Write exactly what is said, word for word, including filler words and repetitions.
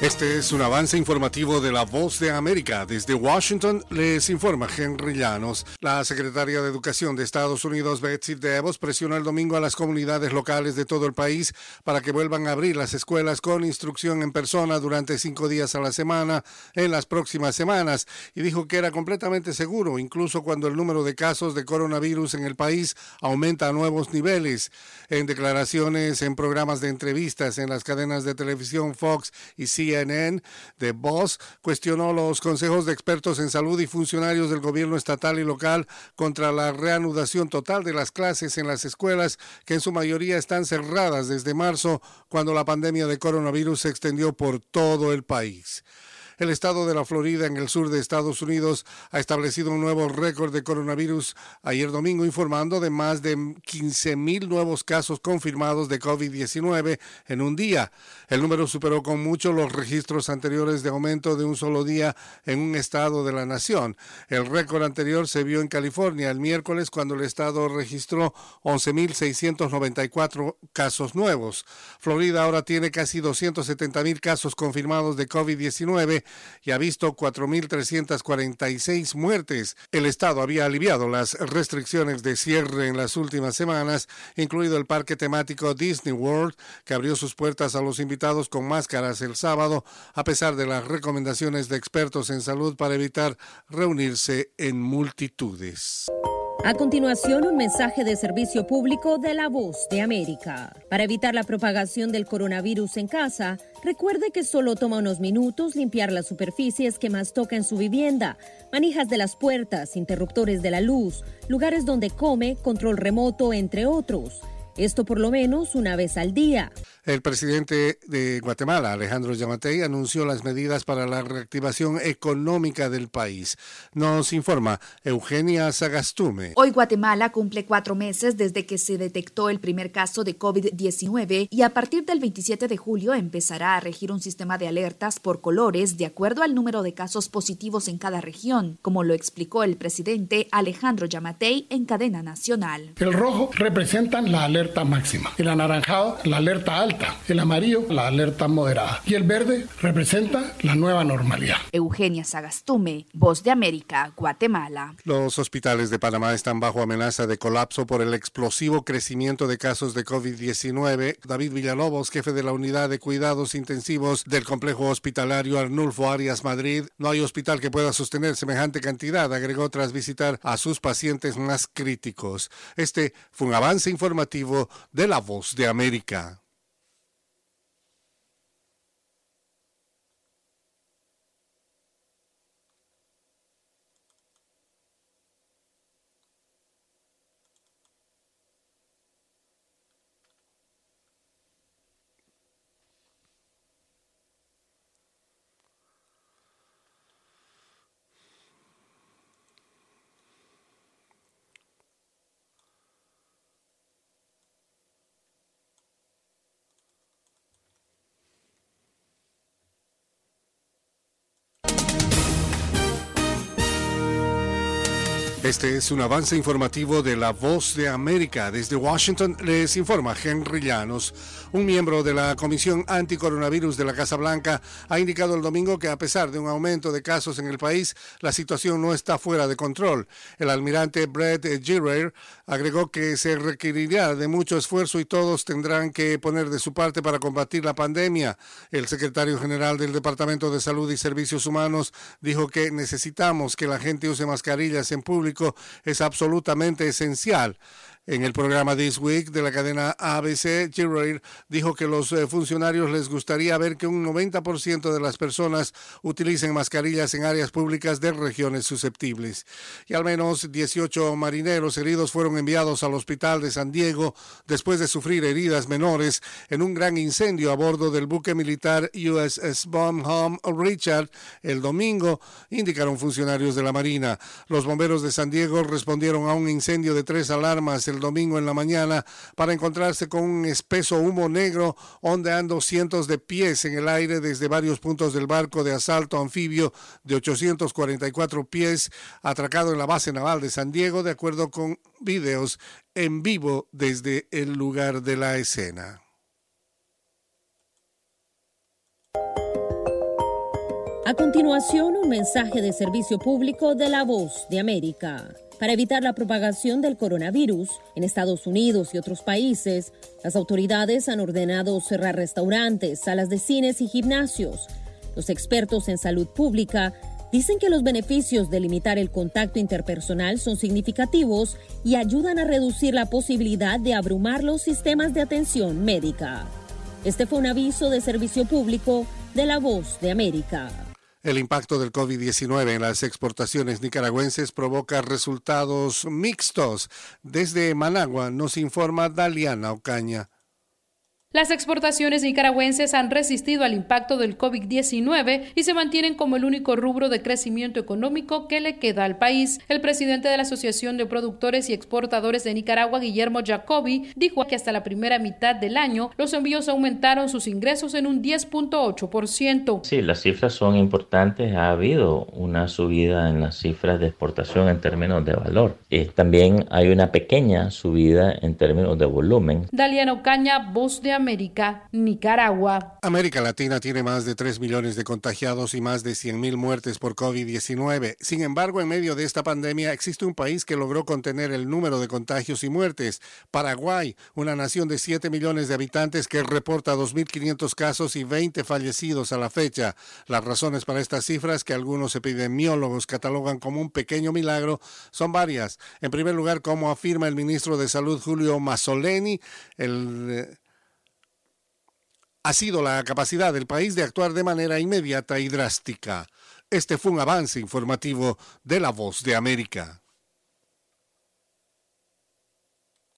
Este es un avance informativo de La Voz de América. Desde Washington les informa Henry Llanos. La secretaria de Educación de Estados Unidos, Betsy DeVos, presionó el domingo a las comunidades locales de todo el país para que vuelvan a abrir las escuelas con instrucción en persona durante cinco días a la semana en las próximas semanas y dijo que era completamente seguro, incluso cuando el número de casos de coronavirus en el país aumenta a nuevos niveles. En declaraciones en programas de entrevistas en las cadenas de televisión Fox y C N N, DeVos cuestionó los consejos de expertos en salud y funcionarios del gobierno estatal y local contra la reanudación total de las clases en las escuelas, que en su mayoría están cerradas desde marzo, cuando la pandemia de coronavirus se extendió por todo el país. El estado de la Florida, en el sur de Estados Unidos, ha establecido un nuevo récord de coronavirus ayer domingo, informando de más de quince mil nuevos casos confirmados de COVID diecinueve en un día. El número superó con mucho los registros anteriores de aumento de un solo día en un estado de la nación. El récord anterior se vio en California el miércoles, cuando el estado registró once mil seiscientos noventa y cuatro casos nuevos. Florida ahora tiene casi doscientos setenta mil casos confirmados de COVID diecinueve y ha visto cuatro mil trescientas cuarenta y seis muertes. El estado había aliviado las restricciones de cierre en las últimas semanas, incluido el parque temático Disney World, que abrió sus puertas a los invitados con máscaras el sábado, a pesar de las recomendaciones de expertos en salud para evitar reunirse en multitudes. A continuación, un mensaje de servicio público de La Voz de América. Para evitar la propagación del coronavirus en casa, recuerde que solo toma unos minutos limpiar las superficies que más toca en su vivienda, manijas de las puertas, interruptores de la luz, lugares donde come, control remoto, entre otros. Esto por lo menos una vez al día. El presidente de Guatemala, Alejandro Yamatei, anunció las medidas para la reactivación económica del país. Nos informa Eugenia Sagastume. Hoy Guatemala cumple cuatro meses desde que se detectó el primer caso de COVID diecinueve y a partir del veintisiete de julio empezará a regir un sistema de alertas por colores de acuerdo al número de casos positivos en cada región, como lo explicó el presidente Alejandro Yamatei en cadena nacional. El rojo representa la alerta máxima, el anaranjado la alerta alta, el amarillo la alerta moderada y el verde representa la nueva normalidad. Eugenia Sagastume, Voz de América, Guatemala. Los hospitales de Panamá están bajo amenaza de colapso por el explosivo crecimiento de casos de COVID diecinueve. David Villalobos, jefe de la unidad de cuidados intensivos del complejo hospitalario Arnulfo Arias Madrid: no hay hospital que pueda sostener semejante cantidad, agregó tras visitar a sus pacientes más críticos. Este fue un avance informativo de La Voz de América. Este es un avance informativo de La Voz de América. Desde Washington les informa Henry Llanos. Un miembro de la Comisión Anticoronavirus de la Casa Blanca ha indicado el domingo que, a pesar de un aumento de casos en el país, la situación no está fuera de control. El almirante Brett Giroir agregó que se requerirá de mucho esfuerzo y todos tendrán que poner de su parte para combatir la pandemia. El secretario general del Departamento de Salud y Servicios Humanos dijo que necesitamos que la gente use mascarillas en público. Es absolutamente esencial. En el programa This Week de la cadena A B C, Giroir dijo que los eh, funcionarios les gustaría ver que un noventa por ciento de las personas utilicen mascarillas en áreas públicas de regiones susceptibles. Y al menos dieciocho marineros heridos fueron enviados al hospital de San Diego después de sufrir heridas menores en un gran incendio a bordo del buque militar U S S Bonhomme Richard el domingo, indicaron funcionarios de la Marina. Los bomberos de San Diego respondieron a un incendio de tres alarmas el domingo en la mañana para encontrarse con un espeso humo negro ondeando cientos de pies en el aire desde varios puntos del barco de asalto anfibio de ochocientos cuarenta y cuatro pies atracado en la base naval de San Diego, de acuerdo con videos en vivo desde el lugar de la escena. A continuación, un mensaje de servicio público de La Voz de América. Para evitar la propagación del coronavirus en Estados Unidos y otros países, las autoridades han ordenado cerrar restaurantes, salas de cines y gimnasios. Los expertos en salud pública dicen que los beneficios de limitar el contacto interpersonal son significativos y ayudan a reducir la posibilidad de abrumar los sistemas de atención médica. Este fue un aviso de servicio público de La Voz de América. El impacto del COVID diecinueve en las exportaciones nicaragüenses provoca resultados mixtos. Desde Managua nos informa Daliana Ocaña. Las exportaciones nicaragüenses han resistido al impacto del COVID diecinueve y se mantienen como el único rubro de crecimiento económico que le queda al país. El presidente de la Asociación de Productores y Exportadores de Nicaragua, Guillermo Jacobi, dijo que hasta la primera mitad del año los envíos aumentaron sus ingresos en un diez punto ocho por ciento. Sí, las cifras son importantes. Ha habido una subida en las cifras de exportación en términos de valor. Eh, también hay una pequeña subida en términos de volumen. Daliana Ocaña, Voz de América, Nicaragua. América Latina tiene más de tres millones de contagiados y más de cien mil muertes por COVID diecinueve. Sin embargo, en medio de esta pandemia existe un país que logró contener el número de contagios y muertes. Paraguay, una nación de siete millones de habitantes que reporta dos mil quinientos casos y veinte fallecidos a la fecha. Las razones para estas cifras, que algunos epidemiólogos catalogan como un pequeño milagro, son varias. En primer lugar, como afirma el ministro de Salud Julio Mazzoleni, el... ha sido la capacidad del país de actuar de manera inmediata y drástica. Este fue un avance informativo de La Voz de América.